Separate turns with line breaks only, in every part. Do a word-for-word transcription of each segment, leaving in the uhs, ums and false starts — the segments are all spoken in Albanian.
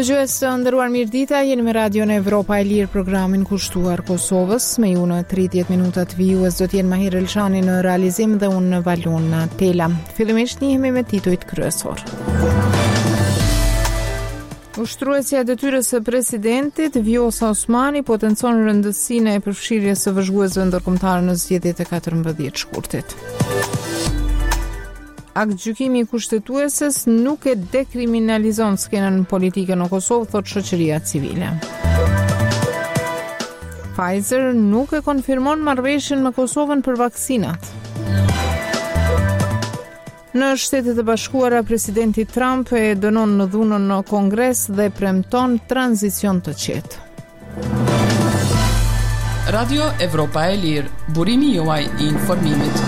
Dëgjues të nderuar, mirëdita, jeni me Radion Evropa e Lirë, programin kushtuar Kosovës. Me ju në tridhjetë minutat vijues do të jenë Mahir Elshani në realizim dhe unë në Valon në Tela. Fillimisht njihemi me titujt kryesor. Ushtruesja e detyrës së presidentit Vjosa Osmani potencon rëndësinë e përfshirjes së vëzhguesve ndërkombëtar në zgjedhjet e katërmbëdhjetë shkurtit. Akt gjykimi i kushtetueses nuk e dekriminalizon skenën politike në Kosovë, thot shoqëria civile. Pfizer nuk e konfirmon marrëveshjen me Kosovën për vaksinat. Në Shtetet e Bashkuara, presidenti Trump e dënon në dhunën në Kongres dhe premton tranzicion të qetë.
Radio Evropa e Lirë, burimi juaj i informimit.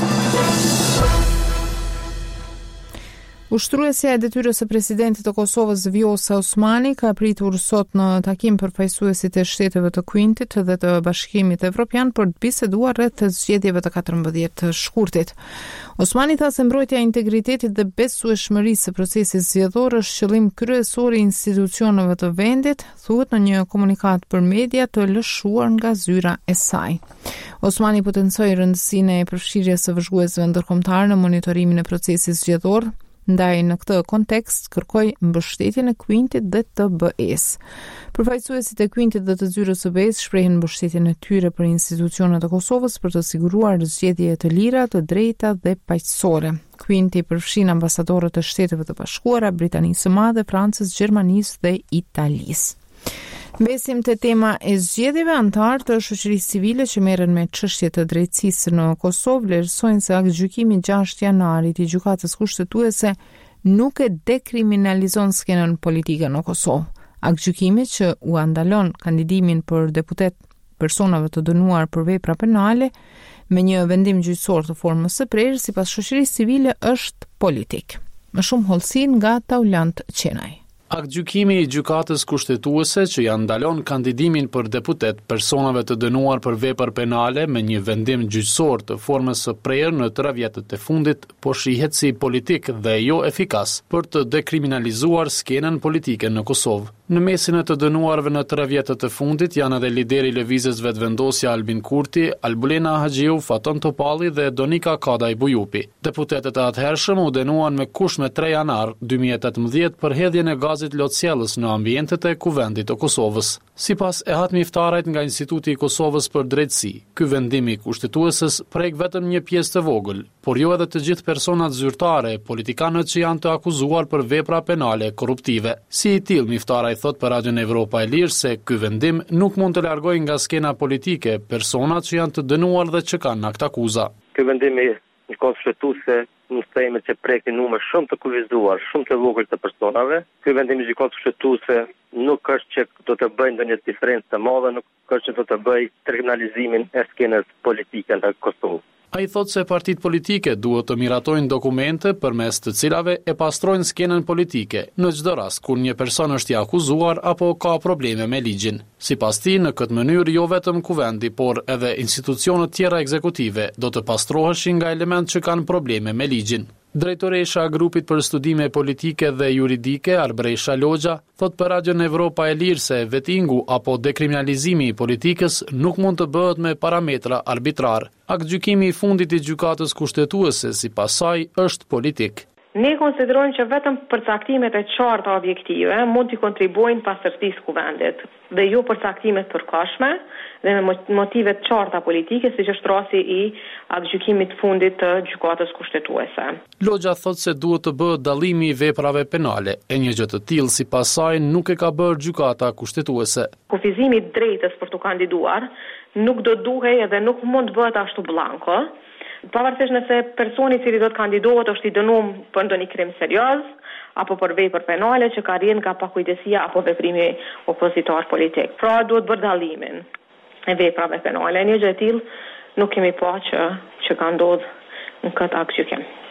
Ushtruesja e detyrës së presidentit të Kosovës Vjosa Osmani ka pritur sot në takim përfaqësuesit e shteteve të Kuintit dhe të Bashkimit Evropian për të biseduar rreth zgjedhjeve të katërmbëdhjetë shkurtit. Osmani tha se mbrojtja e integritetit dhe besueshmërisë së procesit zgjedhor është qëllim kryesor i institucioneve të vendit, thuhet në një komunikat për media të lëshuar nga zyra e saj. Osmani potencoi rëndësinë e përfshirjes së vëzhguesve ndërkombëtar në monitorimin e procesit zgjedhor. Ndaj në këtë kontekst kërkoi mbështetjen e Kuintit dhe të B E-s. Përfaqësuesit e Kuintit dhe të zyrës së B E-s shprehin mbështetjen e tyre për institucionet e Kosovës për të siguruar zgjedhje të lira, të drejta dhe paqësore. Kuinti përfshin ambasadorët e Shteteve të Bashkuara, Britanisë së Madhe, Francës, Gjermanisë dhe Italisë. Besim të tema e zgjedhjeve, antarë të shoqërisë civile që merren me çështje të drejtësisë në Kosovë vlerësojnë se akt gjykimi gjashtë janarit i gjykatës kushtetuese nuk e dekriminalizon skenën politike në Kosovë. Akt gjykimi që u andalon kandidimin për deputet personave të dënuar për vepra penale me një vendim gjyqësor të formës së prerë, sipas shoqërisë civile është politik. Më shumë hollësi nga Taulant Qenaj.
Akt gjykimi i gjykatës kushtetuese që ja ndalon kandidimin për deputet personave të dënuar për vepër penale me një vendim gjyqësor të formës së prerë në tre vjetët e fundit po shihet si politik dhe jo efikas për të dekriminalizuar skenën politike në Kosovë. Në mesin e të dënuarve në tre vjetët e fundit janë edhe lideri i lëvizjes vetëvendosja Albin Kurti, Albulena Haxhiu, Faton Topalli dhe Donika Kadaj Bujupi. Deputetet e atëhershëm u dënuan me kush me tre janar dy mijë e tetëmbëdhjetë për hedhjen e gazit lotësjellës në ambientet e kuvendit të Kosovës. Sipas e hatmiftarajt nga Instituti i Kosovës për Drejtësi, ky vendim i kushtetueses prek vetëm një pjesë të vogël, por jo edhe të gjithë personat zyrtare, politikanët që janë të akuzuar për vepra penale korruptive. Si i tillë miftaraj thot për Radion Evropa e Lirë se ky vendim nuk mund të largojë nga skena politike personat që janë të dënuar dhe që kanë akt akuza.
Ky vendim i kushtetuese nuk themi që prek një numër shumë të kufizuar, shumë të vogël të personave. Ky vendim i gjykatës kushtetuese nuk është që do të bëjë ndonjë diferencë të madhe, nuk është që do të bëjë kriminalizimin e skenës politike në Kosovë.
Ai thot se partitë politike duhet të miratojnë dokumente përmes të cilave e pastrojnë skenën politike në çdo rast kur një person është i akuzuar apo ka probleme me ligjin. Sipas tij, në këtë mënyrë jo vetëm kuvendi, por edhe institucionet tjera ekzekutive do të pastroheshin nga elementë që kanë probleme me ligjin. Drejtoresha e grupit për studime politike dhe juridike, Arbresha Logja, thot për Radion Evropa e Lirë se vettingu apo dekriminalizimi i politikës nuk mund të bëhet me parametra arbitrar. Akt gjykimi i fundit i gjykatës kushtetuese sipas saj është politik.
Ne konsiderojmë që vetëm përcaktimet e qarta objektive mund të kontribuojnë pastërtisë kuvendit dhe jo përcaktimet përkohshme dhe me motive të qarta politike, siç është rasti i aktgjykimit të fundit të gjykatës kushtetuese.
Logja thot se duhet të bëhet dallimi i veprave penale, e një gjë të tillë sipas saj nuk e ka bërë gjykata kushtetuese.
Kufizimi i drejtës për të kandiduar nuk do duhej edhe nuk mund të bëhet ashtu blanko. Pavarësisht nëse personi i cili do të kandidohet është i dënuar për ndonjë krim serioz apo për vepër penale që ka rrjedhë nga pakujdesia apo veprimi opozitor politik. Pra duhet bërë dallimin e veprave penale. Një gjë e tillë nuk kemi pa që që ka ndodhur në këtë akt gjykim.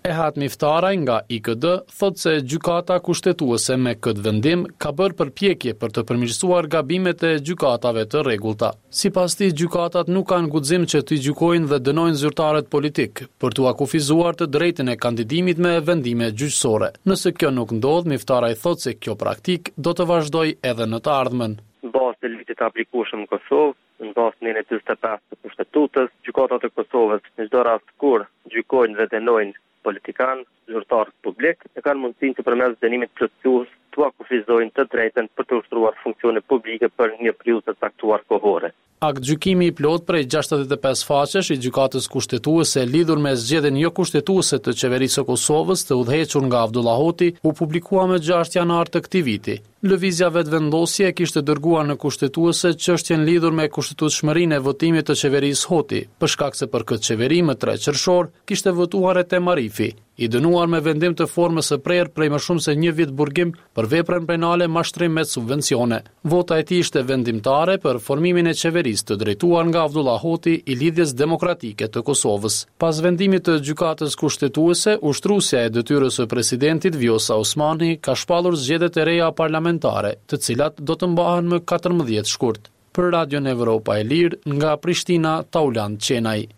Ehat Miftaraj nga I K D thotë se gjykata kushtetuese me këtë vendim ka bërë përpjekje për të përmirësuar gabimet e gjykatave të rregullta. Sipas tij, gjykatat nuk kanë guxim që të gjykojnë dhe dënojnë zyrtarët politik për t'u akufizuar të drejtën e kandidimit me vendime gjyqësore. Nëse kjo nuk ndodh, Miftaraj thotë se kjo praktik do të vazhdojë edhe në të ardhmen.
Në bazë të ligjit të aplikueshëm në Kosovë, në bazë të njëzet e pesë të Kushtetutës, gjykatat e Kosovës në çdo rast kur gjykojnë dhe dënojnë politikan, zyrtar publik, e kanë mundësinë që përmes dënimit plotësues të akufizojnë të drejtën për të ushtruar funksione publike për një periudhë të caktuar kohore.
Akt gjykimi I plot prej gjashtëdhjetë e pesë faqesh I gjykatës kushtetuese lidhur me zgjedhjen jo kushtetuese të qeverisë së Kosovës të udhëhequr nga Abdullah Hoti u publikua më gjashtë janar të këtij viti. Lëvizja vetëvendosje kishte dërguar në kushtetuese çështjen lidhur me kushtetueshmërinë e votimit të qeverisë Hoti, për shkak se për këtë qeveri më tre qershor kishte votuar Etem Arifi, I dënuar me vendim të formës së prerë prej më shumë se një vit burgim për veprën penale mashtrim me subvencione. Vota e tij ishte vendimtare për formimin e qeverisë të drejtuar nga Abdullah Hoti I lidhjes demokratike të Kosovës. Pas vendimit të gjykatës kushtetuese, ushtruesja e detyrës së presidentit Vjosa Osmani ka shpallur zgjedhjet e reja parlamentare, të cilat do të mbahen më katërmbëdhjetë shkurt. Për Radion Evropa e Lirë, nga Prishtina, Tauland Qenaj.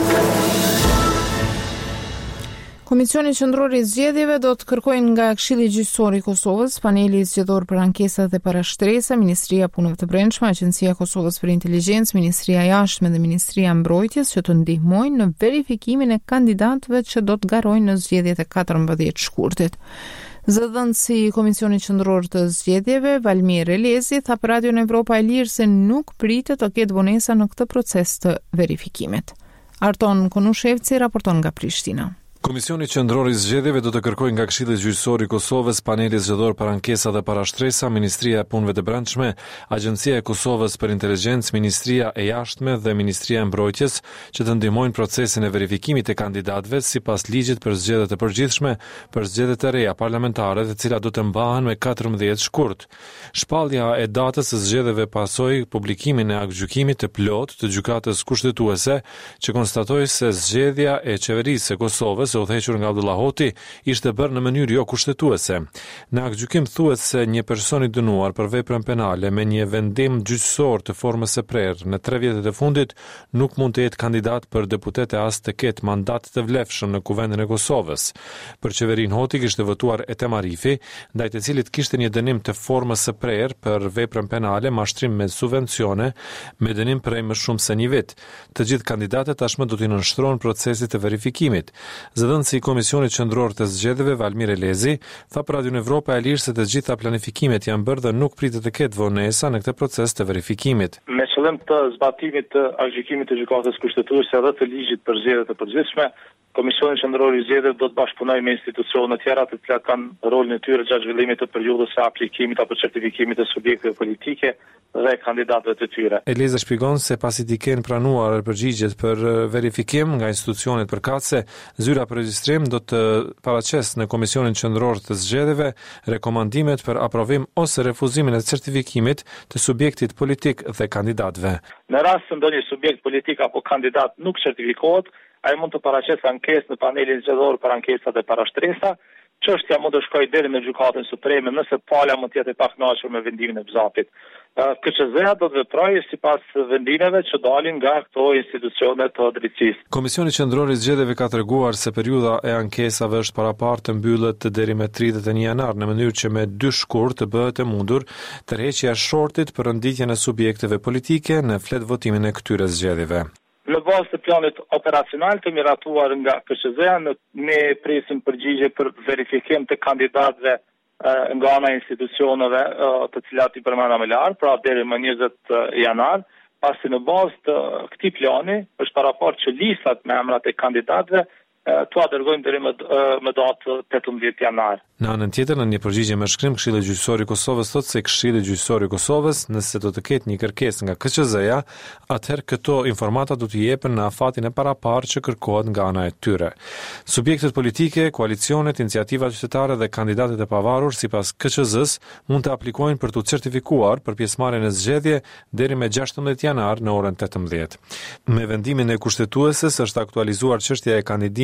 Komisioni Qendror I Zgjedhjeve do të kërkojnë nga Këshilli Gjyqësor I Kosovës, paneli zgjedhor për ankesat dhe parashtresa, Ministria e Punëve të Brendshme, Agjencia e Kosovës për Inteligjencë, Ministria e Jashtme dhe Ministria e Mbrojtjes që të ndihmojnë në verifikimin e kandidatëve që do të garojnë në zgjedhjet e katërmbëdhjetë shkurtit. Zëdhënësi I Komisionit Qendror të Zgjedhjeve, Valmir Elezi, tha për Radion Evropa e Lirë se nuk pritet të ketë vonesa në këtë proces të verifikimit. Arton Konushevci raporton nga Prishtina.
Komisioni Qendror I Zgjedhjeve do të kërkojë nga Këshilli Gjyqësor I Kosovës, paneli zgjedhor për ankesa dhe parashtresa, Ministria e Punëve të Brendshme, Agjencia e Kosovës për Inteligjencë, Ministria e Jashtme dhe Ministria e Mbrojtjes që të ndihmojnë procesin e verifikimit të kandidatëve sipas ligjit për zgjedhjet e përgjithshme për zgjedhjet e reja parlamentare, të cilat do të mbahen me katërmbëdhjetë shkurt. Shpallja e datës së zgjedhjeve pasoi publikimin e aktgjykimit të plotë të gjykatës kushtetuese që konstatoi se zgjedhja e qeverisë së Kosovës së udhëhequr nga Abdullah Hoti ishte bërë në mënyrë jo kushtetuese. Në aktgjykim thuhet se një person I dënuar për veprën penale me një vendim gjyqësor të formës së prerë në tre vjetet e fundit nuk mund të jetë kandidat për deputet e as të ketë mandat të vlefshëm në Kuvendin e Kosovës. Për qeverinë Hoti kishte votuar Etem Arifi, ndaj të cilit kishte një dënim të formës së prerë për veprën penale, mashtrim me subvencione, me dënim prej më shumë se një vit. Të gjithë kandidatët tashmë do t'i nënshtrohen procesit të verifikimit. Zëdhënësi I Komisionit Qendror të Zgjedhjeve, Valmir Elezi, tha për Radion Evropa e Lirë se të gjitha planifikimet janë bërë dhe nuk pritet të ketë vonesa në këtë proces të verifikimit.
Me qëllim të zbatimit të aktgjykimit të gjykatës kushtetuese dhe të ligjit për zgjedhjet e përgjithshme, Komisioni Qendror I Zgjedhjeve do të bashkëpunojë me institucione të tjera të cilat kanë rolin e tyre gjatë zhvillimit të periudhës së aplikimit apo certifikimit të subjekteve politike dhe kandidatëve të tyre.
Eleza shpjegon se pasi t'i kenë pranuar përgjigjet për verifikim nga institucionet përkatëse, zyra për regjistrim do të paraqesë në Komisionin Qendror të Zgjedhjeve rekomandimet për aprovim ose refuzimin e certifikimit të subjektit politik dhe kandidatëve.
Në rast se ndonjë subjekt politik apo kandidat nuk certifikohet, ai mund të paraqesë ankesë në panelin zgjedhor për ankesa dhe parashtresa. Çështja mund të shkojë deri në gjykatën supreme nëse pala mund të jetë e pakënaqur me vendimin e B Z A P-it. K Q Z-ja do të veprojë sipas vendimeve që dalin nga këto institucione të drejtësisë.
Komisioni Qendror I Zgjedhjeve ka treguar se periudha e ankesave është paraparë të mbyllet deri me tridhjetë e një janar në mënyrë që me dy shkurt të bëhet e mundur tërheqja e shortit për renditjen e subjekteve politike në flet votimin e këtyre zgjedhjeve.
Në bazë të planit operacional të miratuar nga K Q Z-ja, ne presim përgjigje për verifikim të kandidatëve nga ana e institucioneve të cilat I përmenda më lart, pra deri më njëzet janar, pasi në bazë të këtij plani është paraparë që listat me emrat e kandidatëve tua dërgojmë deri më më datë tetëmbëdhjetë janar.
Në anën tjetër, në një përgjigje me shkrim, Këshilli Gjyqësor I Kosovës thotë se Këshilli Gjyqësor I Kosovës, nëse do të ketë një kërkesë nga K Q Z-ja, atëherë këto informata do t'i jepen në afatin e paraparë që kërkohet nga ana e tyre. Subjektet politike, koalicionet, iniciativat qytetare dhe kandidatët e pavarur sipas K Q Z-s mund të aplikojnë për t'u certifikuar për pjesëmarrjen në zgjedhje deri me gjashtëmbëdhjetë janar në orën tetëmbëdhjetë. Me vendimin e kushtetueses është aktualizuar çështja e kandidimit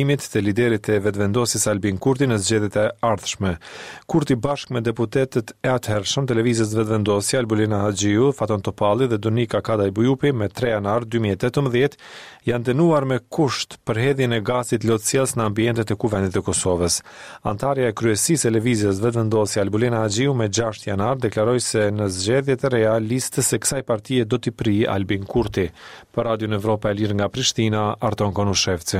shpërthimit të liderit e vetëvendosjes Albin Kurti në zgjedhjet e ardhshme. Kurti bashkë me deputetët e atëhershëm të lëvizjes vetëvendosje Albulina Haxhiu, Faton Topalli dhe Donika Kadaj Bujupi me tre janar dy mijë e tetëmbëdhjetë janë dënuar me kusht për hedhjen e gazit lotësies në ambientet e kuvendit të Kosovës. Antarja e kryesisë e lëvizjes vetëvendosje Albulina Haxhiu me gjashtë janar deklaroi se në zgjedhjet e reja listës së kësaj partie do t'i prijë Albin Kurti. Për Radio Evropa e Lirë nga Prishtina, Arton Konushevci.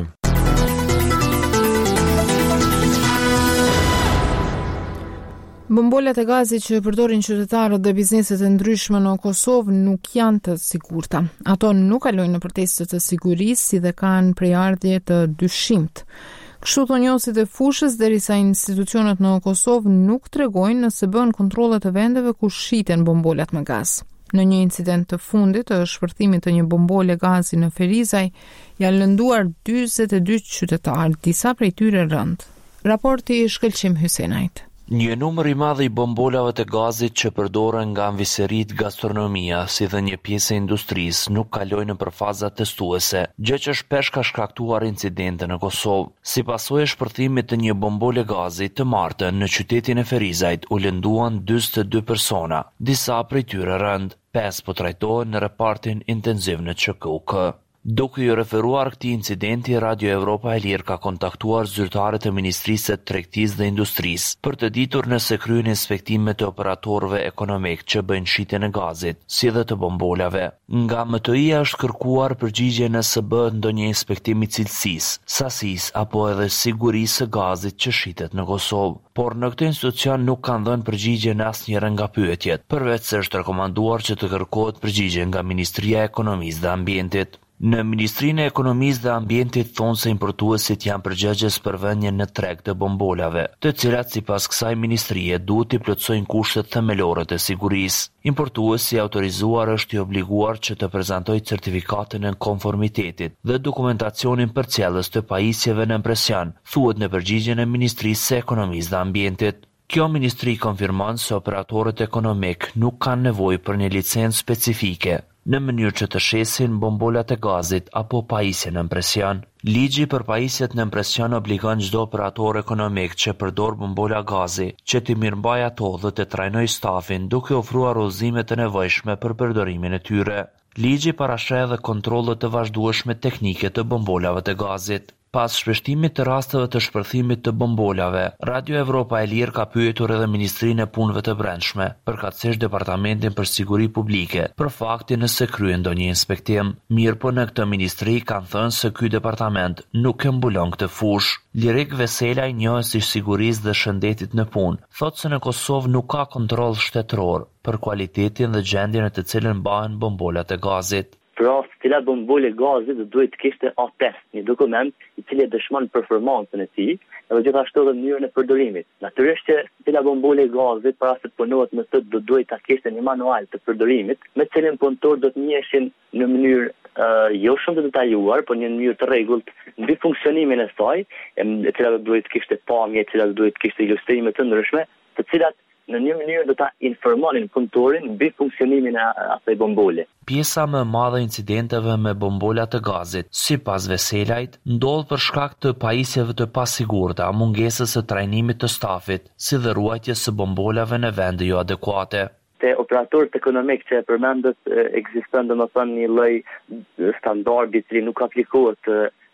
Bombolat e gazit që përdorin qytetarët dhe bizneset e ndryshme në Kosovë nuk janë të sigurta. Ato nuk kalojnë në protestet të sigurisë, si dhe kanë prejardhje të dyshimt. Kështu thonë njohësit e fushës, derisa institucionet në Kosovë nuk tregojnë nëse bën kontrolle të vendeve ku shiten bombolat me gaz. Në një incident të fundit të shpërthimit të një bombole gazi në Ferizaj, janë lënduar dyzet e dy qytetarë, disa prej tyre rënd. Raporti i Shkëlqim Hysenajt.
Një numër i madh i bombolave të gazit që përdoren nga anviserit gastronomia, si dhe një pjesë e industrisë, nuk kalojnë nëpër faza testuese, gjë që shpesh ka shkaktuar incidente në Kosovë. Si pasojë e shpërthimit të një bombole gazi të martën në qytetin e Ferizajt, u lënduan dyzet e dy persona, disa prej tyre rënd, pesë po trajtohen në repartin intenziv në Q K U K. Duke ju referuar këtij incidenti, Radio Evropa e Lirë ka kontaktuar zyrtarët e Ministrisë së Tregtisë dhe Industrisë për të ditur nëse kryen inspektime të operatorëve ekonomik që bëjnë shitjen e gazit, si dhe të bombolave. Nga M T I-ja është kërkuar përgjigje nëse bëhet ndonjë inspektim i cilësisë, sasisë apo edhe sigurisë së gazit që shitet në Kosovë. Por në këtë institucion nuk kanë dhënë përgjigje në asnjëra nga pyetjet, përveç se është rekomanduar që të kërkohet përgjigje nga Ministria e Ekonomisë dhe Ambientit. Në Ministrinë e Ekonomisë dhe Ambientit thonë se importuesit janë përgjegjës për vënien në treg të bombolave, të cilat sipas kësaj ministrie duhet të plotësojnë kushtet themelore të sigurisë. Importuesi i autorizuar është i obliguar që të prezantojë certifikatën e konformitetit dhe dokumentacionin përcjellës të pajisjeve në impresion, thuhet në përgjigjen e Ministrisë së Ekonomisë dhe Ambientit. Kjo ministri konfirmon se operatorët ekonomik nuk kanë nevojë për një licencë specifike në mënyrë që të shesin bombolat e gazit apo pajisje në impresion. Ligji për pajisjet në impresion obligon çdo operator ekonomik që përdor bombola gazi që të mirëmbajë ato dhe të trajnojë stafin duke ofruar udhëzime të nevojshme për përdorimin e tyre. Ligji parasheh edhe kontrolle të vazhdueshme teknike të bombolave të gazit. Pas shpeshtimit të rasteve të shpërthimit të bombolave, Radio Evropa e Lirë ka pyetur edhe Ministrinë e Punëve të Brendshme, përkatësisht Departamentin për Siguri Publike, për faktin nëse kryen ndonjë inspektim. Mirëpo në këtë ministri kanë thënë se ky departament nuk e mbulon këtë fushë. Lirik Veselaj, njohës i sigurisë dhe shëndetit në punë, thotë se në Kosovë nuk ka kontroll shtetëror për cilëtetin dhe gjendjen në të cilën mbahen bombolat e gazit.
Pra, cilat bombole gazi dhe duhet të kishte A test, një dokument i cili dëshmon performancën e tij, edhe gjithashtu edhe mënyrën e përdorimit. Natyrisht që cilat bombole gazi para se të punohet me të do duhet ta kishte një manual të përdorimit, me të cilin punëtor do të njiheshin në mënyrë uh, jo shumë të detajuar, por në mënyrë të rregullt mbi funksionimin e saj, e cila duhet të kishte pamje, e cila duhet të kishte ilustrime të ndryshme, të cilat në një mënyrë do ta informonin punëtorin mbi funksionimin e asaj bombole.
Pjesa më e madhe e incidenteve me bombola të gazit, sipas Veselajt, ndodh për shkak të pajisjeve të pasigurta, mungesës së trajnimit të stafit, si dhe ruajtjes së bombolave në vende jo adekuate.
Te operatorët ekonomik që e përmendët ekziston domethënë një lloj standardi i cili nuk aplikohet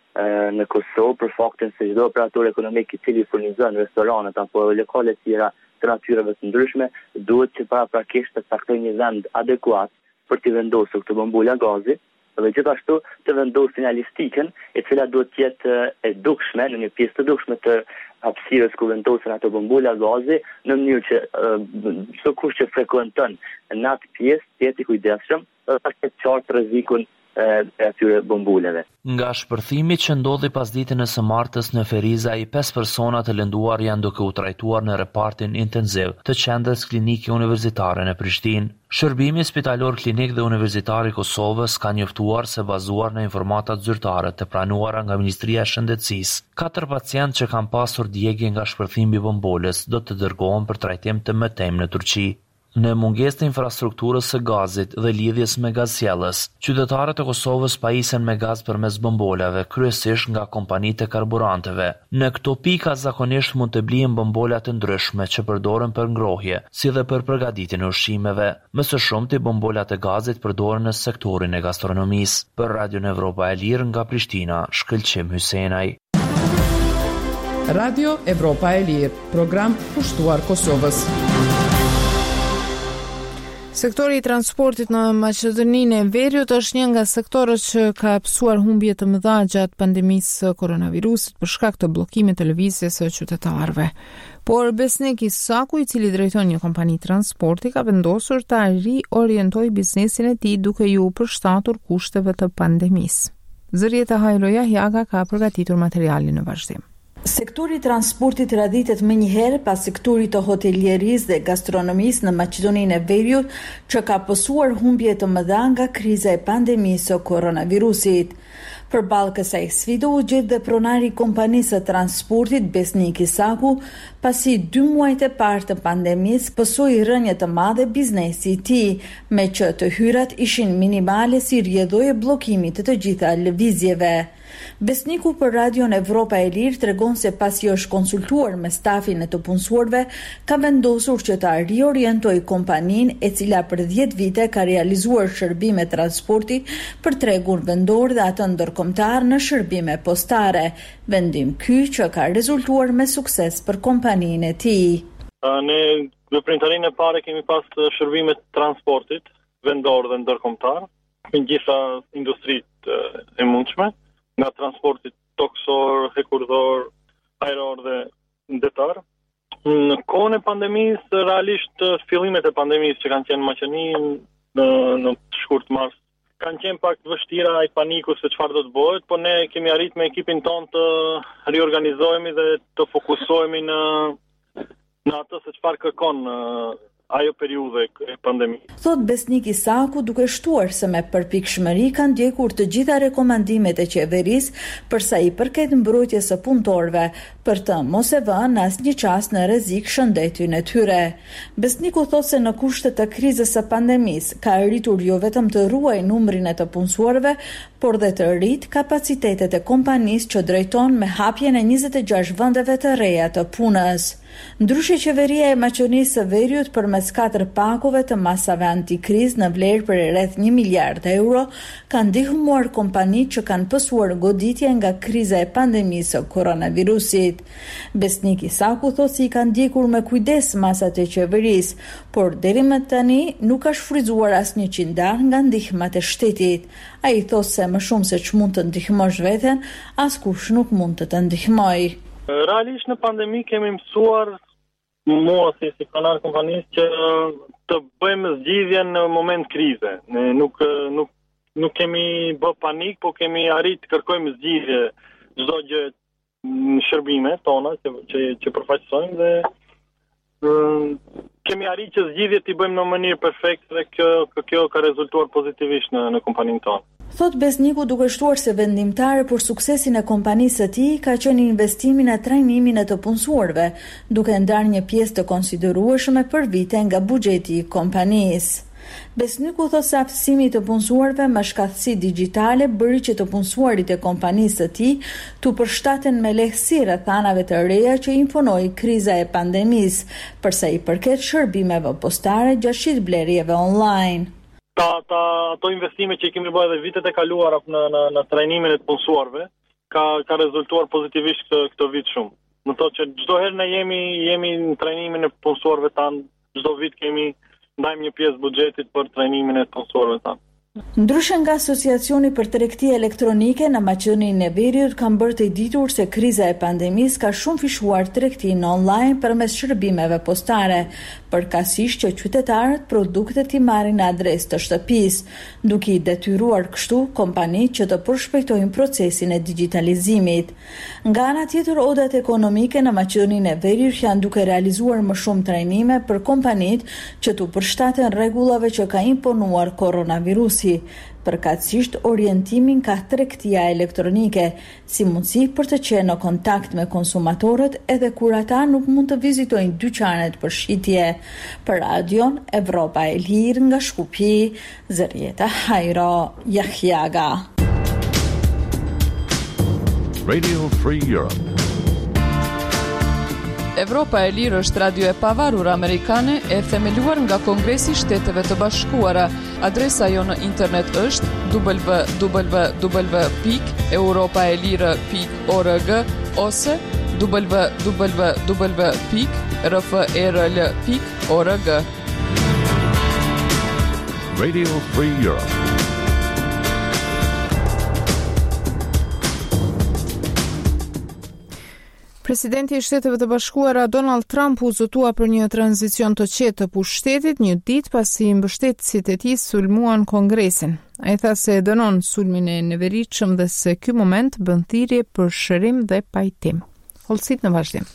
në Kosovë për faktin se çdo operator ekonomik i cili furnizon restoranet apo lokale të tjera të natyrave të ndryshme duhet që paraprakisht të caktojë një vend adekuat për të vendosur këtë bombola gazi dhe gjithashtu të vendosë një listikën e cila duhet të jetë e dukshme në një pjesë të dukshme të hapësirës ku vendosen ato bombola gazi në mënyrë që çdo kush që frekuenton në atë pjesë të jetë i kujdesshëm dhe ta ketë qartë rrezikun e atyre bomboleve.
Nga shpërthimi që ndodhi pasditën e së martës në Ferizaj, pesë persona të lënduar janë duke u trajtuar në repartin intenziv të qendrës klinike universitare në Prishtinë. Shërbimi spitalor klinik dhe universitar i Kosovës ka njoftuar se bazuar në informatat zyrtare të pranuara nga Ministria e Shëndetësisë, katër pacientë që kanë pasur djegje nga shpërthimi i bombolës do të dërgohen për trajtim të mëtejmë në Turqi. në mungesë të infrastrukturës së gazit dhe lidhjes me gazsjellës. Qytetarët e Kosovës pajisen me gaz përmes bombolave, kryesisht nga kompanitë e karburanteve. Në këto pika zakonisht mund të blihen bombola të ndryshme që përdoren për ngrohje, si dhe për përgatitjen e ushqimeve. Më së shumti bombolat e gazit përdoren në sektorin e gastronomisë. Për Radio Evropa e Lirë nga Prishtina, Shkëlqim Hysenaj.
Radio Evropa e Lirë, program pushtuar Kosovës.
Sektori i transportit në Maqedoninë e Veriut është një nga sektorët që ka pësuar humbje të mëdha gjatë pandemisë së koronavirusit për shkak të bllokimit të lëvizjes së qytetarëve. Por Besnik Isaku, i cili drejton një kompani transporti, ka vendosur ta riorientojë biznesin e tij duke ju përshtatur kushteve të pandemisë. Zërieta Hajloja Jaga ka përgatitur materialin në vazhdim.
Sektori i transportit radhitet më njëherë pas sektorit të hotelierisë dhe gastronomisë në Maqedoninë e Veriut, që ka pësuar humbje të mëdha nga kriza e pandemisë së koronavirusit. Përballë kësaj sfide u gjet dhe pronari i kompanisë së transportit Besnik Isaku, pasi dy muajt e parë të pandemisë pësoi rënje të madhe biznesi i tij, me që të hyrat ishin minimale si rrjedhoi e bllokimit të të gjitha lëvizjeve. Besniku për Radion Evropa e Lirë tregon se pasi është konsultuar me stafin e të punësuarve, ka vendosur që ta riorientojë kompaninë, e cila për dhjetë vite ka realizuar shërbime transporti për tregun vendor dhe atë ndërkombëtar në shërbime postare, vendim ky që ka rezultuar me sukses për kompaninë e tij.
Ne në printarin e parë kemi pas shërbime transportit vendor dhe ndërkombëtar në gjitha industritë e mundshme, nga transporti toksor, hekurdor, ajror dhe ndetar. Në kohën e pandemisë, realisht fillimet e pandemisë që kanë qenë në Maqedoni në, në shkurt mars, kanë qenë pak të vështira, ai paniku se çfarë do të bëhet, por ne kemi arritur me ekipin ton të riorganizohemi dhe të fokusohemi në në atë se çfarë kërkon ajo periudhë e pandemisë.
Thot Besnik Isaku, duke shtuar se me përpikshmëri kanë ndjekur të gjitha rekomandimet e qeverisë për sa i përket mbrojtjes së punëtorëve, për të mos e vënë në asnjë çast në rrezik shëndetin e tyre. Besniku thot se në kushtet të krizës së pandemisë ka arritur jo vetëm të ruajë numrin e të punësuarve, por dhe të rrit kapacitetet e kompanisë që drejton me hapjen e njëzet e gjashtë vendeve të reja të punës. Ndryshe, qeveria e Maqedonisë së Veriut përmes katër pakove të masave antikrizë në vlerë për rreth një miliard euro ka ndihmuar kompanitë që kanë pësuar goditje nga kriza e pandemisë së koronavirusit. Besnik Isaku thotë se i kanë ndjekur me kujdes masat e qeverisë, por deri më tani nuk ka shfrytzuar asnjë qindar nga ndihmat e shtetit. Ai thotë se më shumë se ç'mund të ndihmosh veten, askush nuk mund të të ndihmojë.
Realisht në pandemi kemi mësuar, mua si si pronar kompanisë, që të bëjmë zgjidhjen në moment krize. Ne nuk nuk nuk kemi bë panik, por kemi arrit të kërkojmë zgjidhje çdo gjë në shërbimet tona që që, që përfaqësojmë dhe um, kemi arrit që zgjidhjet i bëjmë në mënyrë perfekte dhe kjo kjo ka rezultuar pozitivisht në në kompaninë tonë.
Thot Besniku, duke shtuar se vendimtare për suksesin e kompanisë së tij ka qenë investimin e trajnimin e të punësuarve, duke ndarë një pjesë të konsiderueshme për vite nga buxheti i kompanisë. Besniku thot se aftësimi i të punësuarve me shkatësi digjitale bëri që të punësuarit e kompanisë së tij të përshtaten me lehtësi rrethanave të reja që imponoi kriza e pandemisë, përsa i përket shërbimeve postare gjatë blerjeve online.
Ta, ta, ato investime që i kemi bërë dhe vitet e kaluara në, në, në trajnimin e të punësuarve, ka, ka rezultuar pozitivisht këtë, këtë vit shumë. Në to që çdo herë ne jemi, jemi në trajnimin e punësuarve tanë, çdo vit kemi ndajmë një pjesë buxhetit për trajnimin e të punësuarve tanë.
Ndryshe nga Asociacioni për Tregti Elektronike në Maqedoninë e Veriut kanë bërë të ditur se kriza e pandemisë ka shumë fishuar tregtinë online përmes shërbimeve postare, përkatësisht që qytetarët produktet i marrin në adresë të shtëpisë, duke i detyruar kështu kompanitë që të përshpejtojnë procesin e digitalizimit. Nga ana tjetër, odat ekonomike në Maqedoninë e Veriut janë duke realizuar më shumë trajnime për kompanitë që të përshtaten rregullave që ka imponuar koronavirusi, përkatësisht orientimin ka tregtia elektronike, si mundësi për të qenë në kontakt me konsumatorët edhe kur ata nuk mund të vizitojnë dyqanet për shitje. Për radion Evropa e Lirë nga Shkupi, Zërieta Hajra Jahjaga.
Radio Free Europe.
Evropa e Lirë është radio e pavarur amerikane e themeluar nga Kongresi i Shteteve të Bashkuara. Adresa jo në internet është w w w pikë europaelire pikë org ose w w w pikë r f e r l pikë org.
Radio Free Europe.
Presidenti i Shteteve të Bashkuara Donald Trump u zotua për një tranzicion të qetë të pushtetit një ditë pasi mbështetësit e tij sulmuan Kongresin. Ai tha se dënon sulmin e neveritshëm dhe se ky moment bën thirrje për shërim dhe pajtim. Holsit në vazhdim.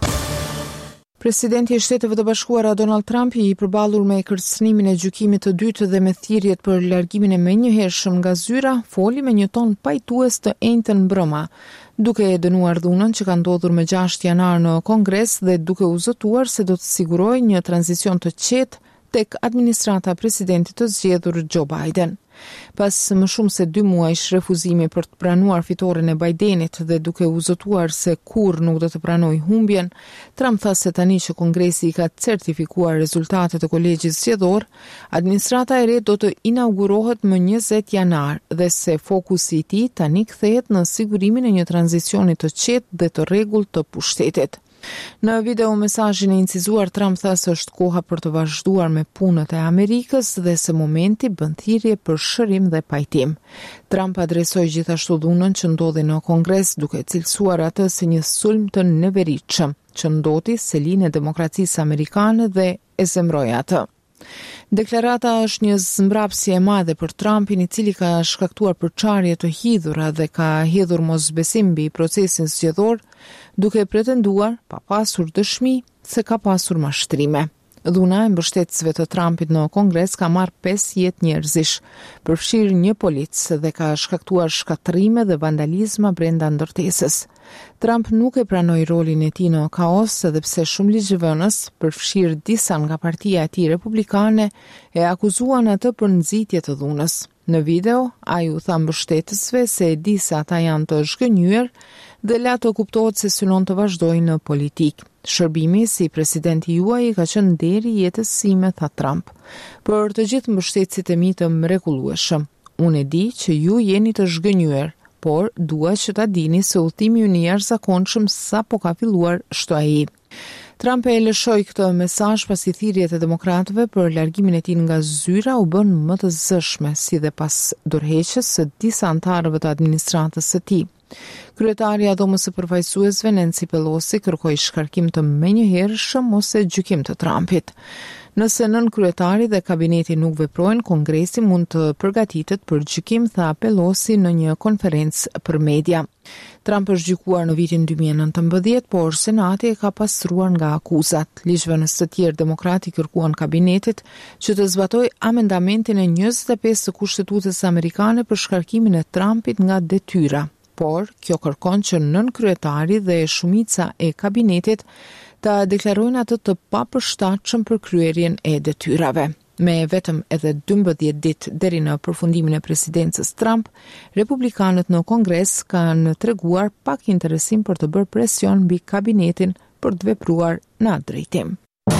Presidenti i Shteteve të Bashkuara Donald Trump i përballur me kërcënimin e gjykimit të dytë dhe me thirrjet për largimin e menjëhershëm nga zyra, foli me një ton pajtues të enjtën mbrëma, duke e dënuar dhunën që ka ndodhur më gjashtë janar në Kongres dhe duke u zotuar se do të sigurojë një tranzicion të qetë tek administrata e presidentit të zgjedhur Joe Biden. Pas më shumë se dy muajsh refuzimi për të pranuar fitoren e Bidenit dhe duke u zotuar se kur nuk do të pranoj humbjen, Trump tha se tani që Kongresi ka certifikuar rezultatet e kolegjit zgjedhor, administrata e re do të inaugurohet më njëzet janar dhe se fokusi i tij tani kthehet në sigurimin e një tranzicioni të qetë dhe të rregullt të pushtetit. Në video mesazhin e incizuar, Trump tha se është koha për të vazhduar me punët e Amerikës dhe se momenti bën thirrje për shërim dhe pajtim. Trump adresoi gjithashtu dhunën që ndodhi në Kongres duke cilësuar atë si një sulm të neveritshëm që ndodhi selin e demokracisë amerikane dhe e zemroi atë. Deklarata është një zmbrapsje e madhe për Trumpin, i cili ka shkaktuar përçarje të hidhura dhe ka hedhur mosbesim mbi procesin zgjedhor, duke pretenduar, pa pasur dëshmi, se ka pasur mashtrime. Dhuna e mbështetësve të Trumpit në Kongres ka marrë pesë jetë njerëzish, përfshirë një polic dhe ka shkaktuar shkatërime dhe vandalizma brenda ndërtesës. Trump nuk e pranoi rolin e tij në kaos edhe pse shumë ligjvënës, përfshirë disa nga partia e tij republikane, e akuzuan atë për nxitje të dhunës. Në video, ai u tha mbështetësve se e di se ata janë të zhgënjur dhe la të kuptohet se synon të vazhdojnë në politikë. Shërbimi si presidenti juaj ka qenë deri jetës sime, tha Trump. Për të gjithë mbështetësit e mi të mrekullueshëm, unë e di që ju jeni të zhgënjur, por dua që ta dini se udhëtimi ynë i jashtëzakonshëm sapo ka filluar, shto ai. Trump e lëshoi këtë mesazh pasi thirrjet e demokratëve për largimin e tij nga zyra u bën më të zëshme, si dhe pas dorëheqjes së disa anëtarëve të administratës së tij. Kryetaria e Dhomës së Përfaqësuesve Nancy Pelosi kërkoi shkarkim të menjëhershëm ose gjykim të Trumpit. Nëse nën kryetari dhe kabineti nuk veprojnë, Kongresi mund të përgatitet për gjykim, tha Pelosi në një konferencë për media. Trump është gjykuar në vitin dy mijë e nëntëmbëdhjetë, por Senati e ka pastruar nga akuzat. Ligjvënës të tjerë demokrati kërkuan kabinetit që të zbatojë amendamentin e njëzet e pesë të Kushtetutës amerikane për shkarkimin e Trumpit nga detyra. Por, kjo kërkon që nën kryetari dhe shumica e kabinetit ta deklarojnë atë të papërshtatshëm për kryerjen e detyrave. Me vetëm edhe dymbëdhjetë ditë deri në përfundimin e presidencës Trump, republikanët në Kongres kanë treguar pak interesim për të bërë presion mbi kabinetin për të vepruar në atë drejtim.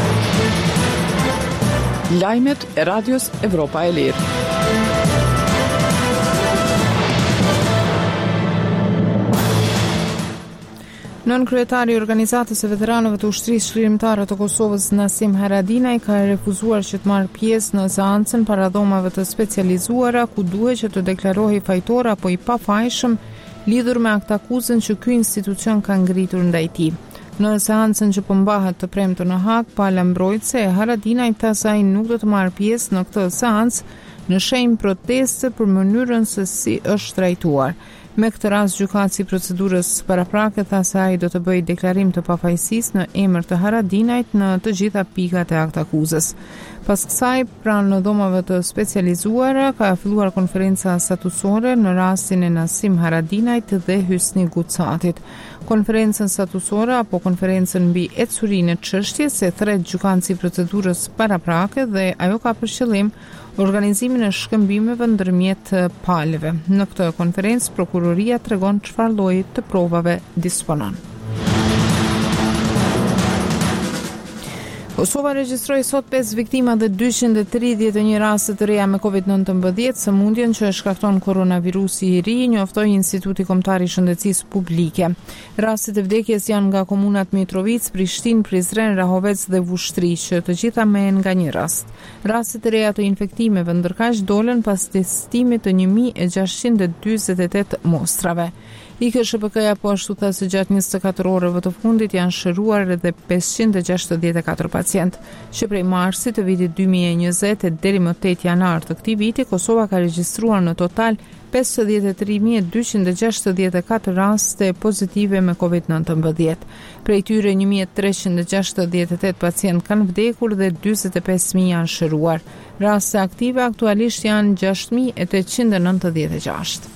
Lajmet e Radios Evropa e Lirë.
Nën kryetari i organizatës së veteranëve të ushtrisë shkrimtare të Kosovës Nasim Haradinaj ka refuzuar që të marrë pjesë në seancën para dhomave të specializuara ku duhet që të deklarohej fajtor apo i pafajshëm lidhur me aktakuzën që ky institucion ka ngritur ndaj tij. Në seancën që po mbahet të premten në Hag, pala mbrojtëse e Haradinaj tha se ai nuk do të marrë pjesë në këtë seancë në shenjë proteste për mënyrën se si është trajtuar. Me këtë rast gjykatësi procedurës paraprake tha se ai do të bëjë deklarim të pafajësisë në emër të Haradinajt në të gjitha pikat e akt akuzës. Pas kësaj, pranë dhomave të specializuara, ka filluar konferenca statusore në rastin e Nasim Haradinajt dhe Hysni Gucatit. Konferencën statusore apo konferencën mbi ecurinë e çështjes e thret gjykatësi procedurës paraprake dhe ajo ka për qëllim organizimin e shkëmbimeve ndërmjet palëve. Në këtë konferencë, prokuroria tregon çfarë lloji të provave disponon. Kosova regjistroi sot pesë viktima dhe dyqind e tridhjetë e një raste të reja me kovid nëntëmbëdhjetë, sëmundjen që e shkakton koronavirusi i ri, njoftoi Instituti Kombëtar i Shëndetësisë Publike. Rastet e vdekjes janë nga komunat Mitrovic, Prishtinë, Prizren, Rahovec dhe Vushtri, që të gjitha mehen nga një rast. Rastet e reja të infektimeve ndërkaq dolën pas testimit të një mijë e gjashtëqind e dyzet e tetë mostrave. I K S H P K-ja po ashtu tha se gjatë njëzet e katër orëve të fundit janë shëruar edhe pesëqind e gjashtëdhjetë e katër pacient, që prej marsit të vitit dy mijë e njëzet e deri më tetë janar të këtij viti, Kosova ka regjistruar në total pesëdhjetë e tre mijë e dyqind e gjashtëdhjetë e katër raste pozitive me kovid nëntëmbëdhjetë. Prej tyre një mijë e treqind e gjashtëdhjetë e tetë pacient kanë vdekur dhe dyzet e pesë mijë janë shëruar. Raste aktive aktualisht janë gjashtë mijë e tetëqind e nëntëdhjetë e gjashtë.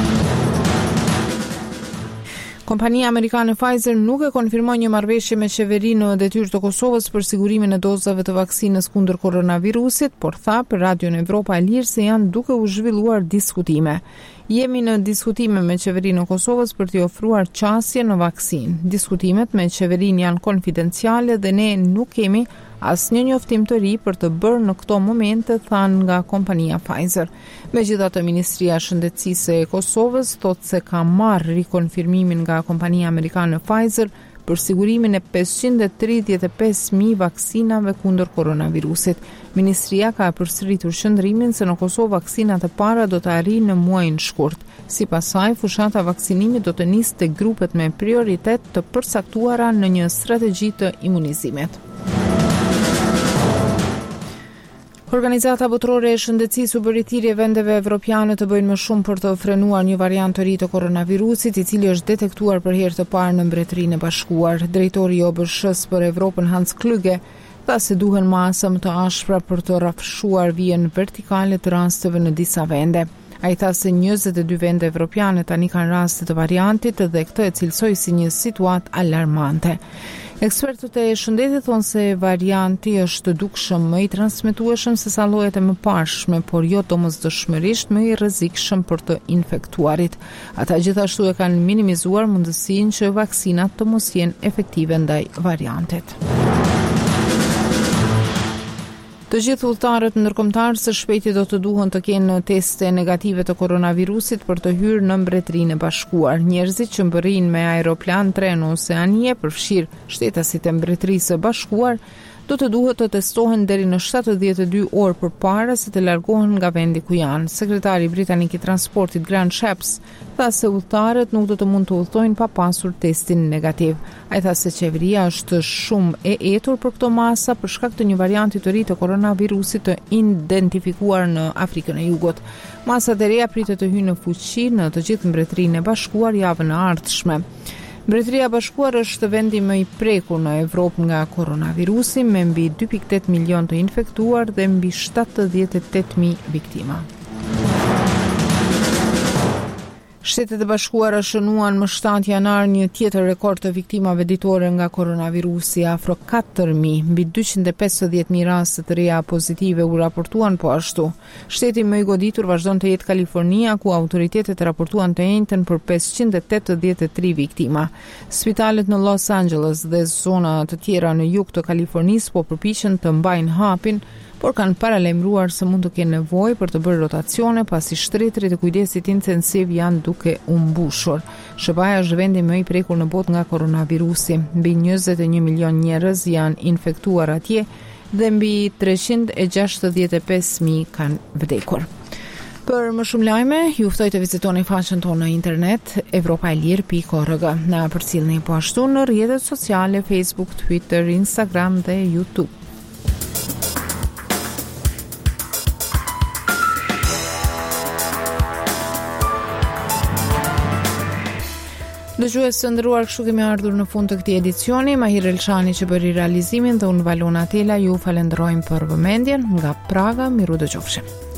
Kompania amerikane Pfizer nuk e konfirmon një marrëveshje me qeverinë në detyrë të Kosovës për sigurimin e dozave të vaksinës kundër koronavirusit, por tha për Radion Evropa e Lirë se janë duke u zhvilluar diskutime. Jemi në diskutime me qeverinë e Kosovës për t'i ofruar qasje në vaksinë. Diskutimet me qeverinë janë konfidenciale dhe ne nuk kemi asnjë njoftim të ri për të bërë në këto momente, thanë nga kompania Pfizer. Megjithatë, Ministria e Shëndetësisë e Kosovës thotë se ka marrë rikonfirmimin nga kompania amerikane Pfizer për sigurimin e pesëqind e tridhjetë e pesë mijë vaksinave kundër koronavirusit. Ministria ka përsëritur qëndrimin se në Kosovë vaksinat e para do të arrijnë në muajin shkurt. Sipas saj, fushata vaksinimit do të nisë te grupet me prioritet të përcaktuara në një strategji të imunizimit. Organizata Botërore e Shëndetësisë u bëri thirrje vendeve evropiane të bëjnë më shumë për të frenuar një variant të ri të koronavirusit, i cili është detektuar për herë të parë në Mbretërinë e Bashkuar. Drejtori i O B S H-s për Evropën Hans Klüge tha se duhen masa më të ashpra për të rrafshuar vijën vertikale të rasteve në disa vende. Ai tha se njëzet e dy vende evropiane tani kanë raste të variantit dhe këtë e cilësoi si një situatë alarmante. Ekspertët e shëndetit thonë se varianti është dukshëm më i transmetueshëm se sa llojet e mëparshme, por jo domosdoshmërisht më i rrezikshëm për të infektuarit. Ata gjithashtu e kanë minimizuar mundësinë që vaksinat të mos jenë efektive ndaj variantit. Të gjithë udhëtarët ndërkombëtar së shpejti do të duhen të kenë teste negative të koronavirusit për të hyrë në Mbretërinë e Bashkuar. Njerëzit që mbërrin me aeroplan, tren ose anije, përfshirë shtetasit e Mbretërisë së Bashkuar, do të duhet të testohen deri në shtatëdhjetë e dy orë përpara se të largohen nga vendi ku janë. Sekretari britanik i transportit Grant Shapps tha se udhëtarët nuk do të mund të udhtojnë pa pasur testin negativ. Ai tha se qeveria është shumë e etur për këto masa për shkak të një varianti të ri të koronavirusit të identifikuar në Afrikën e Jugut. Masat e reja pritet të hyjnë në fuqi në të gjithë Mbretërinë e Bashkuar javën e ardhshme. Mbretëria e Bashkuar është vendi më i prekur në Evropë nga koronavirusi, me mbi dy pikë tetë milion të infektuar dhe mbi shtatëdhjetë e tetë mijë viktima. Shtetet e Bashkuara shënuan më shtatë janar një tjetër rekord të viktimave ditore nga koronavirusi, afro katër mijë, mbi dyqind e pesëdhjetë mijë raste të reja pozitive u raportuan po ashtu. Shteti më i goditur vazhdon të jetë Kalifornia, ku autoritetet raportuan të njëjtën për pesëqind e tetëdhjetë e tre viktima. Spitalet në Los Angeles dhe zona të tjera në jug të Kalifornisë po përpiqen të mbajnë hapin, por kanë paralajmëruar se mund të kenë nevojë për të bërë rotacione pasi shtretërit e kujdesit intensiv janë duke u mbushur. S B A është vendi më i prekur në botë nga koronavirusi. Mbi njëzet e një milion njerëz janë infektuar atje dhe mbi treqind e gjashtëdhjetë e pesë mijë kanë vdekur. Për më shumë lajme, ju ftoj të vizitoni faqen tonë në internet evropa e lirë pikë org. Na përcjellni po ashtu në rrjetet sociale Facebook, Twitter, Instagram dhe YouTube. Dëgjues të nderuar, kështu kemi ardhur në fund të këtij edicioni. Mahir Elshani që bëri realizimin dhe unë Valona Tela ju falenderojmë për vëmendjen. Nga Praga, miru dëgjofshim.